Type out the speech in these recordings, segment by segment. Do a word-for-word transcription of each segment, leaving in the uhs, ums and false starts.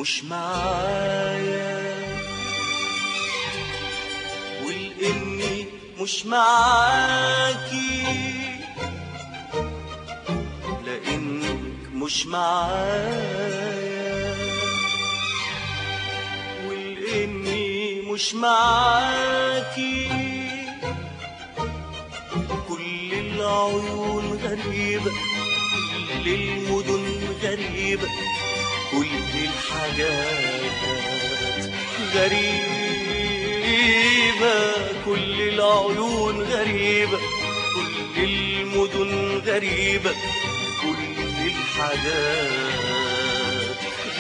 مش معايا، ولإني مش معاكي لإنك مش معايا، ولإني مش معاكي كل العيون غريبة، كل المدن غريبة، كل الحاجات غريبة، كل العيون غريبة، كل المدن غريبة، كل الحاجات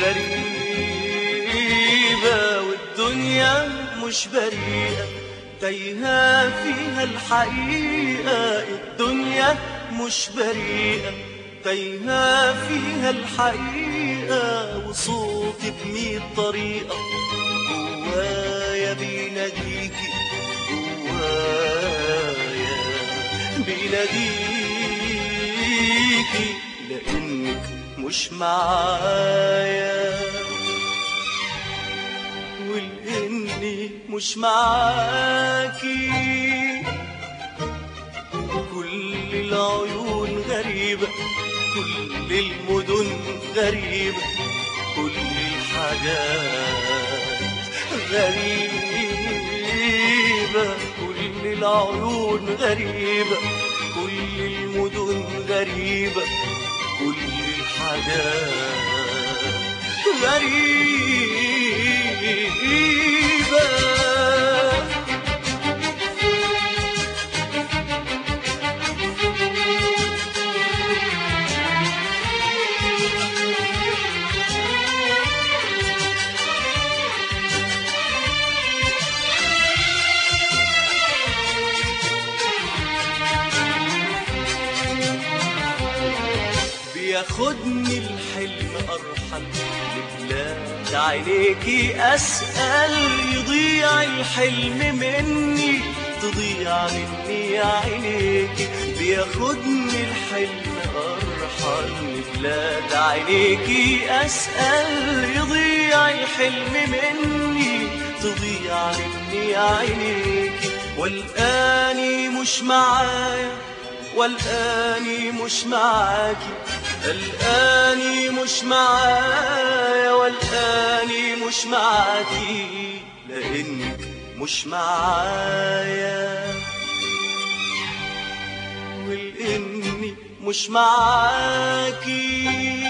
غريبة، والدنيا مش بريئة تايهة فيها الحقيقة، الدنيا مش بريئة تايهة فيها الحقيقة، وصوتي بمية طريقة جوايا بيناديكي، جوايا بيناديكي لأنك مش معايا، ولأني مش معاكي كل العيون غريبة، كل المدن غريبة، كل الحاجات غريبة، كل العيون غريبة، كل المدن غريبة، كل الحاجات غريبة. ياخدني الحلم أرحل لبلاد عينيكي أسأل، يضيع الحلم مني تضيع مني عينيكي، بياخدني الحلم أرحل لبلاد عينيكي أسأل، يضيع الحلم مني تضيع مني عينيكي، والآني مش معايا، والآني مش معاكي، الآني مش معايا، والآني مش معاكي لأنك مش معايا، ولأني مش معاكي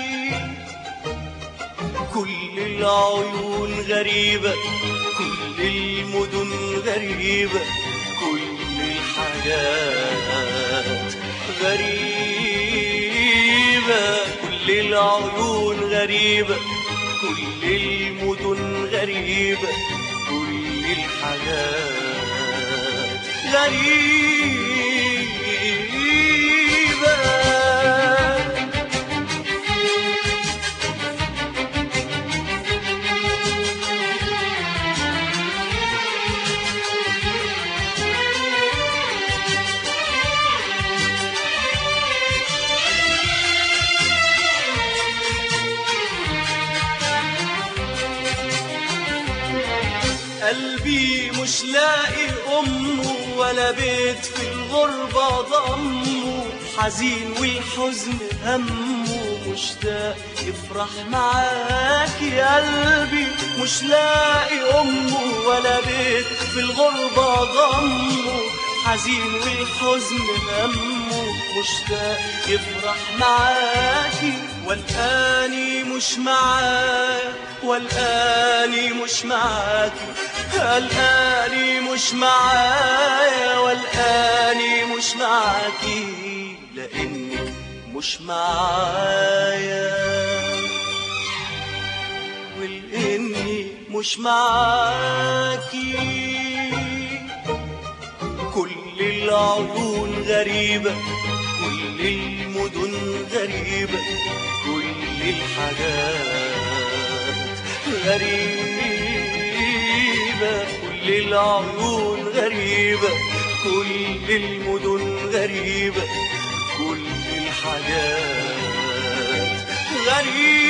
كل العيون غريبة، كل المدن غريبة، كل الحاجات غريبة، كل العيون غريبة، كل المدن غريبة، كل الحاجات غريبة. قلبي مش لاقي أمه ولا بيت في الغربة ضمه، حزين والحزن همه مشتاق يفرح معاكي، قلبي مش لاقي أمه ولا بيت في الغربة ضمه، حزين والحزن همه مشتاق يفرح معاكي، والآني مش معايا، والآني مش معاكي، الآني مش معايا، والآني مش معاكي لأنك مش معايا، ولأني مش معاكي كل العيون غريبة، كل المدن غريبة، كل الحاجات غريبة، كل العيون غريبة، كل المدن غريبة، كل الحاجات غريبة.